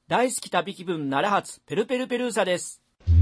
大好き旅気分奈良発ペルペルペルーサです。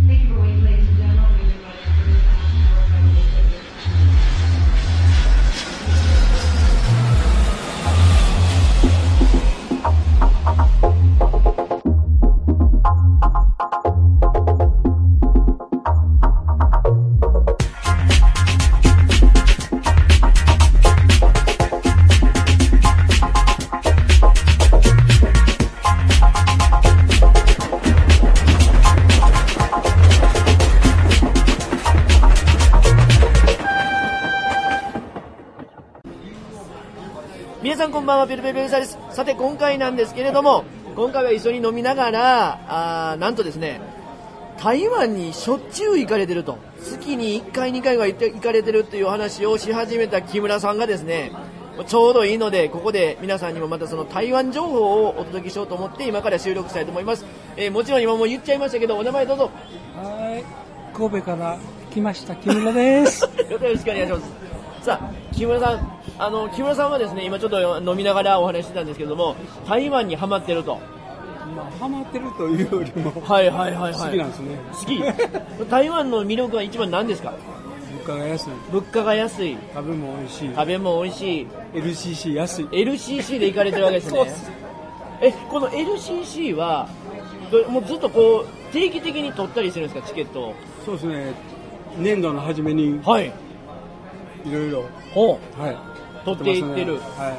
皆さんこんばんは、ペルペルペルーサです。さて今回なんですけれども、今回は一緒に飲みながらなんとですね、台湾にしょっちゅう行かれてると、月に1回2回は行かれてるっていう話をし始めた木村さんがですね、ちょうどいいのでここで皆さんにもまたその台湾情報をお届けしようと思って今から収録したいと思います。もちろん今も言っちゃいましたけど、お名前どうぞ。 はい、神戸から来ました木村ですよろしくお願いします。さあ木村さん、木村さんはですね、今ちょっと飲みながらお話してたんですけども、台湾にハマってると。 ハマってるというよりもはいはいはい、はい、 好きなんですね。 好き台湾の魅力は一番何ですか？ 物価が安い。 物価が安い。 食べも美味しい。 食べも美味しい。 LCC 安い。 LCC で行かれてるわけですね。 そうです。 この LCC はもうずっとこう定期的に取ったりするんですか、チケットを？ そうですね、年度の初めにはいいろいろはい取っていってる、はい、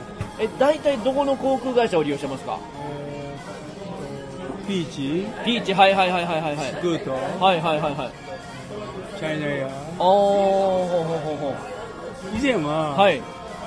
大体どこの航空会社を利用してますか？ ピーチ、 はいはいはいはいはい、 スクート、 はいはいはいはい、 チャイナエア。以前は、はい、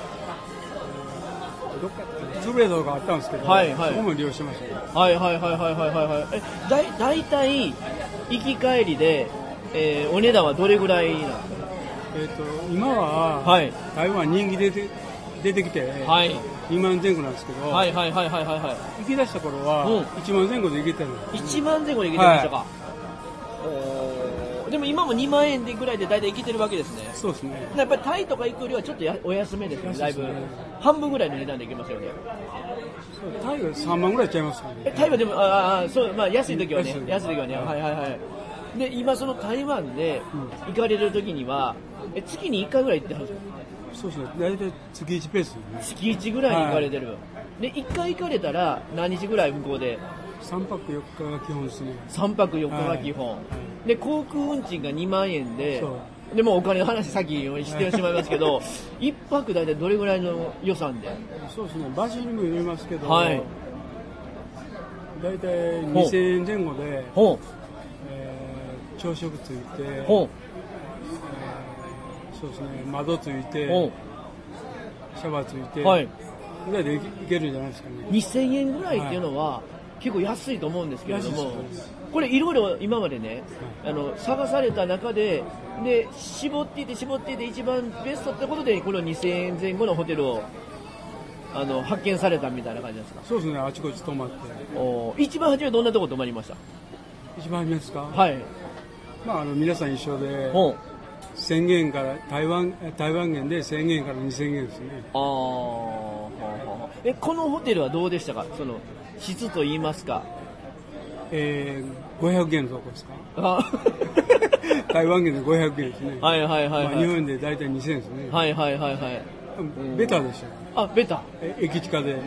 どっかツーベイドがあったんですけど、はいはい、そこも利用してましたね。 はいはいはいはいはいはいはい。だいたい行き帰りで、お値段はどれぐらいなんですか？ 今は、はい、台湾人気出てきて、はい、2万前後なんですけど、はいはいはいはいはい、行き出した頃は、1万前後で行けてる。 1万前後で行けてましたか？はい、でも今も2万円でぐらいで大体行けてるわけですね。 そうですね。 やっぱりタイとか行くよりはちょっとお安めですね。だいぶ半分ぐらいの値段で行けますよね。 タイは3万ぐらいちゃいますかね。 タイはでもそう、まあ、安い時はね、安い時はね、はいはいはい。で今その台湾で行かれる時には、月に1回ぐらい行ってはるんですか？ そうですね、大体月1ペース、ね、 月1ぐらいに行かれてる、はい、で1回行かれたら何日ぐらい向こうで？ 3泊4日が基本ですね。 3泊4日が基本、はい、で航空運賃が2万円で、でもお金の話先にしてしまいますけど1泊大体どれぐらいの予算で？ そうですね、場所にもよりますけど、はい、大体2000円前後で、朝食ついて、そうですね、窓ついてシャワーついて、はい、ぐらいでいけるんじゃないですかね。 2000円ぐらいっていうのは、はい、結構安いと思うんですけれども、これいろいろ今までね、はい、探された中で絞っていて一番ベストってことでこの2000円前後のホテルを発見されたみたいな感じですか？ そうですね、あちこち泊まって。 一番初めどんなとこ泊まりました？ 一番初めですか？ はい、 まあ、皆さん一緒で1000円から台湾元で1000円から2000円ですね。 このホテルはどうでしたか？その質といいますか。 500円のとこですか？台湾元で500円ですね。はいはいはい、はい、まあ、日本で大体2000円ですね。はいはいはいはい。ベタでした。 ベタ。 駅近で。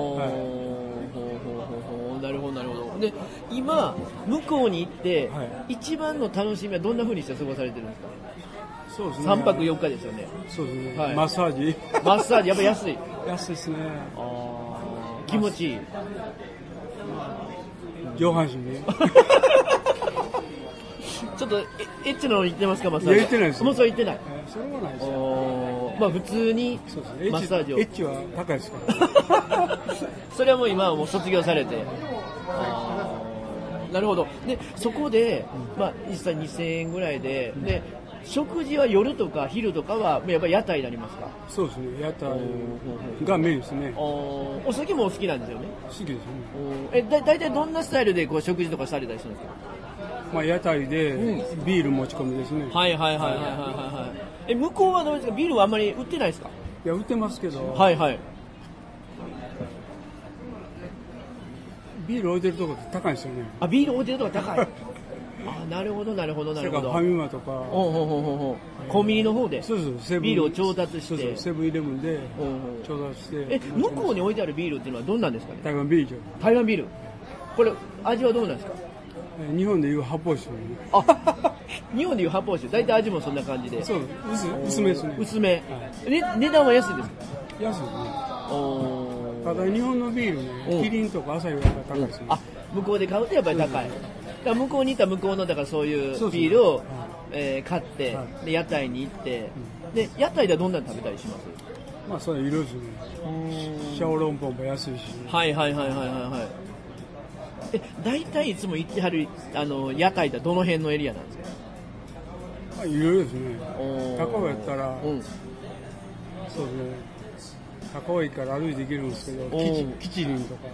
なるほどなるほど。で今向こうに行って、はい、一番の楽しみはどんな風にして過ごされてるんですか？ そうですね、 3泊4日ですよね。 そうですね、 はい、 マッサージやっぱ安いですね。 気持ちいい。 上半身ねちょっとエッチなの言ってますか？マッサージ。 言ってないです。 もうそれ言ってない。 それはないですよ。 まあ普通にマッサージを。 エッチは高いですからそれはもう今はもう卒業されて。なるほど。でそこで、まあ実際2000円ぐらいで、で食事は夜とか昼とかはやっぱり屋台になりますか？ そうですね、屋台がメインですね。 お酒もお好きなんですよね？ 好きですね。 だいたいどんなスタイルでこう食事とかされたりするんですか？ まあ、屋台でビール持ち込みですね。 はいはいはいはいはいはい。向こうはどうですか？ビールはあんまり売ってないですか？ いや、売ってますけど、 はいはい、 ビール置いてるとこって高いんですよね。 あ、ビール置いてるとこ高い。あ、なるほどなるほどなるほど。 ファミマとかコンビニの方でそうそうビールを調達して、 そうセブンイレブンで調達して。 向こうに置いてあるビールっていうのはどんなんですかね。 台湾ビール。 台湾ビール、これ味はどうなんですか。 日本でいう発泡酒。 あ、日本でいう発泡酒、大体味もそんな感じで。 そう、薄めですね。 薄め、値段は安いですか。 安いね。ただ日本のビールね、キリンとかアサヒは高いですね。 あ、向こうで買うとやっぱり高い。だから向こうに行ったら向こうのだからそういうビールを買って、で屋台に行って、で屋台ではどんなの食べたりします。 まあそれいろいろですね。シャオロンポンも安いし。 はいはいはいはいはいはい。大体いつも行ってはる屋台ってどの辺のエリアなんですか。 まあいろいろですね。高尾やったら、そうですね。高尾駅から歩いて行けるんですけど、キチリンとか。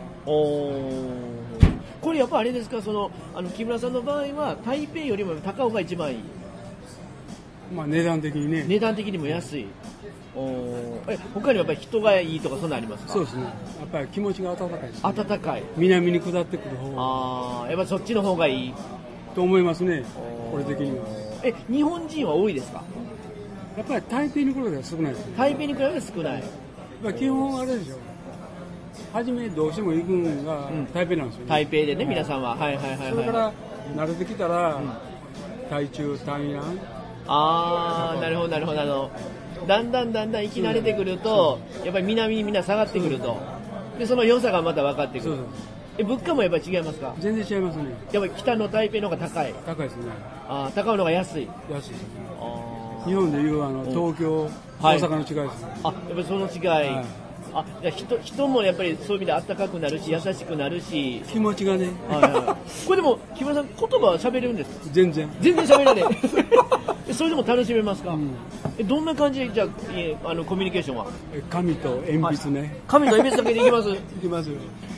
これやっぱあれですか、木村さんの場合は台北よりも高尾が一番いい。 まあ値段的にね。 値段的にも安い。他にやっぱり人がいいとかそんなありますか。 そうですね。やっぱり気持ちが温かいです、ね。 温かい。 南に下ってくる方が。 ああ、やっぱそっちの方がいい。 と思いますね。これ的には。 日本人は多いですか。 やっぱり台北に来るのは少ないですね。 台北に比べて少ない。 基本あれでしょ。初めどうしても行くのが台北なんですよね。 台北でね、皆さんは。はいはいはい。 それから慣れてきたら、台中、台南。 ああ、なるほどなるほど。だんだん行き慣れてくると、やっぱり南にみんな下がってくると。で、その良さがまた分かってくる。物価もやっぱり違いますか。 全然違いますね。 やっぱり北の台北の方が高い。 高いですね。 ああ、高いのが安い。 安いですね。日本でいう東京、大阪の違いですね。 あ、やっぱりその違い。あ、じゃあ人もやっぱりそういう意味で暖かくなるし優しくなるし気持ちがね。 これでも木村さん言葉は喋れるんですか。 全然喋れないそれでも楽しめますか。どんな感じでじゃあコミュニケーションは。 紙と鉛筆ね。 紙と鉛筆だけでいきます。 いきますよ。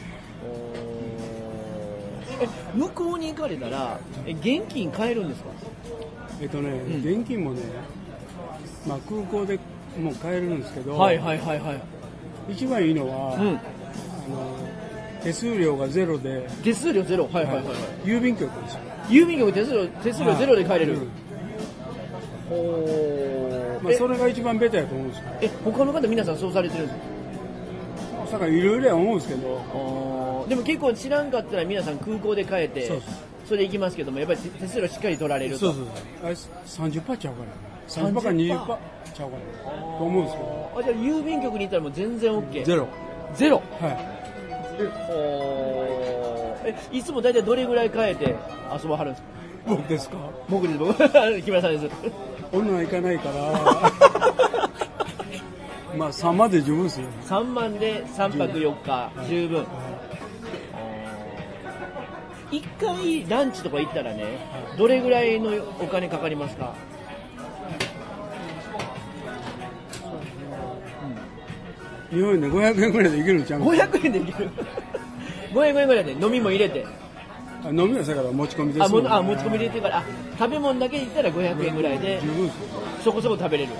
向こうに行かれたら現金買えるんですか。 現金もね、まあ空港でもう買えるんですけど。 はいはいはいはい。 一番いいのは、手数料がゼロで。 手数料ゼロ。はいはいはい。 郵便局ですよ。 郵便局手数料ゼロで帰れる。 まあそれが一番ベタやと思うんですよ。 他の方皆さんそうされてるんですか。 だからいろいろは思うんですけど。 でも結構知らんかったら皆さん空港で帰ってそれで行きますけども、やっぱり手数料しっかり取られると。 そうあれ 30% ちゃうから。30% か 20% ちゃうからと思うんですけど。 じゃあ郵便局に行ったらもう全然 OK。 ゼロ。 いつも大体どれぐらい帰って遊ばはるんですか。 僕ですか。 僕木村さんです。 女は行かないからまあ3万で十分ですよ。 3万で3泊4日十分。1回ランチとか行ったらね、どれぐらいのお金かかりますか。 日本円で500円ぐらいでいけるんちゃう。 500円でいける500円ぐらいで飲みも入れて。 飲みはだから持ち込みです。 持ち込み入れてから食べ物だけいったら500円ぐらいでそこそこ食べれる。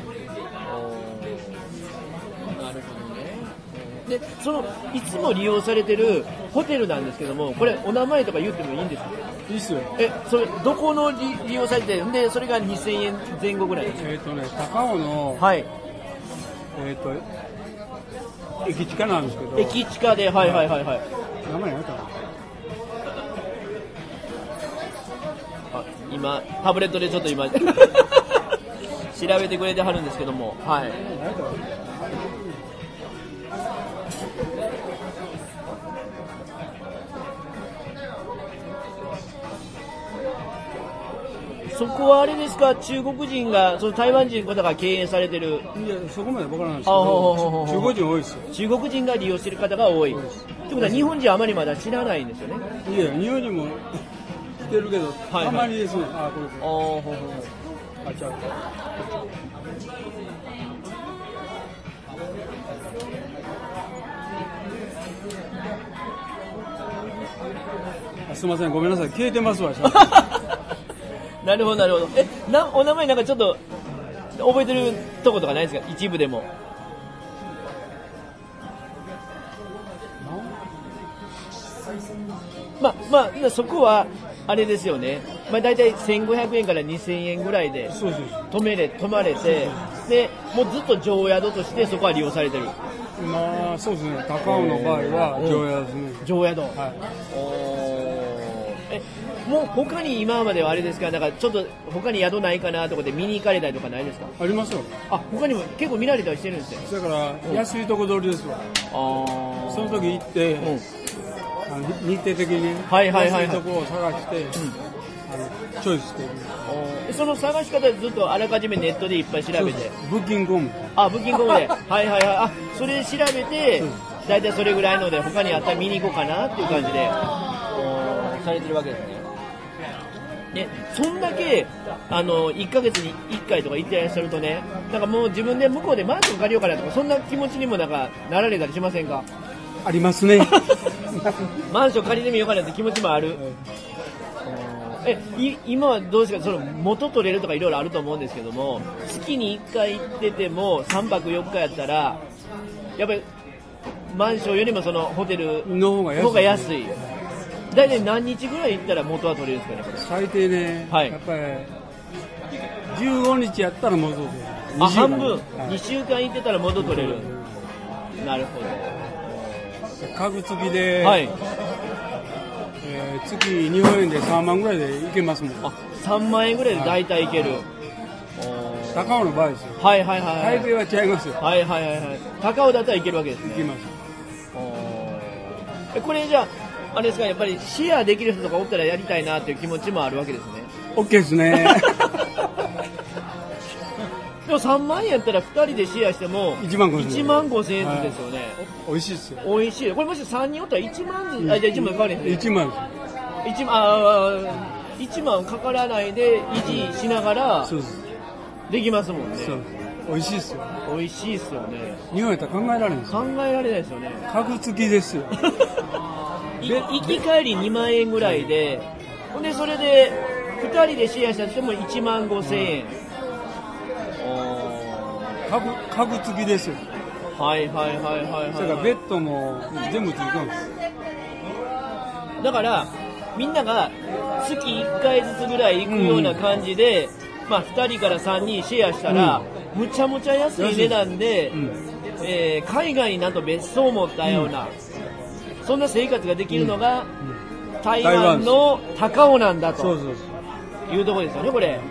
なるほどね。でいつも利用されてるホテルなんですけども、これお名前とか言ってもいいんですか。 いいっすよ。 それどこの利用されてるんで、それが2000円前後ぐらいです。 高尾の駅地下なんですけど。 駅地下で、はいはいはいはい。 名前何かな。 今タブレットでちょっと今調べてくれてはるんですけども、はい。そこはあれですか、中国人が台湾人の方が経営されてる。 いや、そこまで分からないですけど、中国人多いですよ。 中国人が利用している方が多い。ということは日本人はあまりまだ知らないんですよね。 いや、日本人も来てるけど、たまにですね。これ。ちゃう。すみません、ごめんなさい、消えてますわ。 なるほどなるほど。お名前なんかちょっと覚えてるとことかないですか、一部でも。 まあ、そこは、あれですよね。まあ、大体1500円から2000円ぐらいで泊まれて、で、もうずっと常宿としてそこは利用されてる。 まあ、そうですね。高尾の場合は常宿ですね。 常宿。はい。もう他に今まではあれですか、なんかちょっと他に宿ないかなとかで見に行かれたりとかないですか？ ありますよ。 他にも結構見られたりしてるんですよ。 だから安いとこ取りですわ。その時行って、日程的に安いとこを探して、チョイスしてる。 その探し方でずっとあらかじめネットでいっぱい調べて。 ブッキングコム。 ブッキングコムで。それで調べて、だいたいそれぐらいので他にあったら見に行こうかなっていう感じで、されてるわけですね。ね、そんだけ1ヶ月に1回とか行ってらっしゃるとね、なんかもう自分で向こうでマンション借りようかなとか、そんな気持ちにもなられたりしませんか？ ありますね。 マンション借りてみようかなって気持ちもある。今はどうですか？その元取れるとかいろいろあると思うんですけども、月に1回行ってても3泊4日やったら、やっぱりマンションよりもそのホテルの方が安い。大体何日ぐらい行ったら元は取れるんですかね、これ。 最低ね、やっぱり15日やったら元取れる。 半分、2週間行ってたら元取れる。なるほど。 家具付きで、月日本円で3万ぐらいで行けますもん。 3万円ぐらいで大体行ける。 高尾の場合ですよ。台北は違いますよ。 高尾だったら行けるわけですね。 行けます。 これじゃあ、あれですか、やっぱりシェアできる人とかおったらやりたいなっていう気持ちもあるわけですね。 OK ですね。 でも3万円やったら2人でシェアしても 1万5,000円ずつですよね。 美味しいですよ。 美味しい。これもし3人おったら1万ずつ、じゃあ1万かかるんですね。 1万です。1万かからないで維持しながらできますもんね。 そうです。美味しいですよ。 美味しいですよね。 日本やったら考えられないんですよ。 考えられないですよね。 家具付きですよ。 行き帰り2万円ぐらいで、でそれで2人でシェアしたとしても1万5,000円。 家具付きですよ。 それからベッドも全部付いてます。 だからみんなが月1回ずつぐらい行くような感じで、2人から3人シェアしたら、むちゃむちゃ安い値段で、海外になんと別荘を持ったような、そんな生活ができるのが、台湾の高尾なんだというところですよね、これ。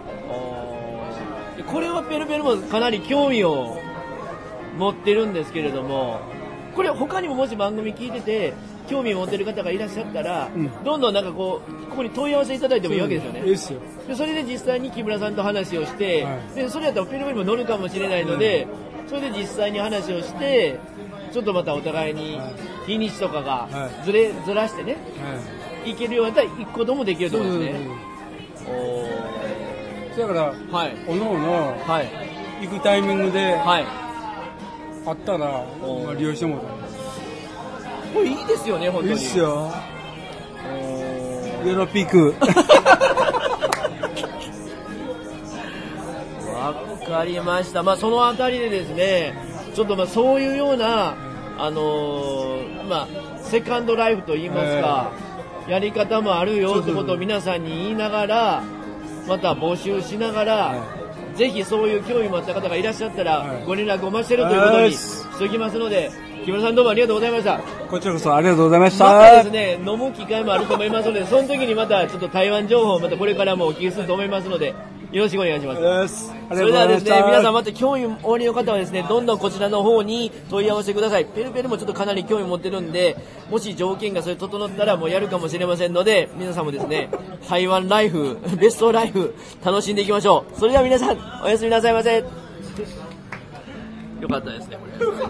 これはペルペルもかなり興味を持ってるんですけれども、これ他にももし番組聞いてて興味を持ってる方がいらっしゃったら、どんどんなんかここに問い合わせいただいてもいいわけですよね。でそれで実際に木村さんと話をして、でそれやったらペルペルも乗るかもしれないので、それで実際に話をしてちょっとまたお互いに日にちとかがずらしてね、行けるようになったら行くこともできると思うんですね。 だから、おのおの行くタイミングであったら利用してもらう。 これいいですよね、本当に。 いいですよ。ヨロピク。 わかりました。そのあたりでですね、ちょっとそういうようなセカンドライフといいますか、やり方もあるよってことを皆さんに言いながら、また募集しながら、ぜひそういう興味持った方がいらっしゃったら、ご連絡お待ちしてるということにしておきますので、木村さんどうもありがとうございました。 こちらこそありがとうございました。 またですね、飲む機会もあると思いますので、その時にまたちょっと台湾情報をまたこれからもお聞きすると思いますので、よろしくお願いします。それではですね、皆さんまた興味おありの方はですね、どんどんこちらの方に問い合わせください。ペルペルもちょっとかなり興味持ってるんで、もし条件がそれ整ったらもうやるかもしれませんので、皆さんもですね、台湾ライフ、ベストライフ、楽しんでいきましょう。それでは皆さん、おやすみなさいませ。よかったですね、これ。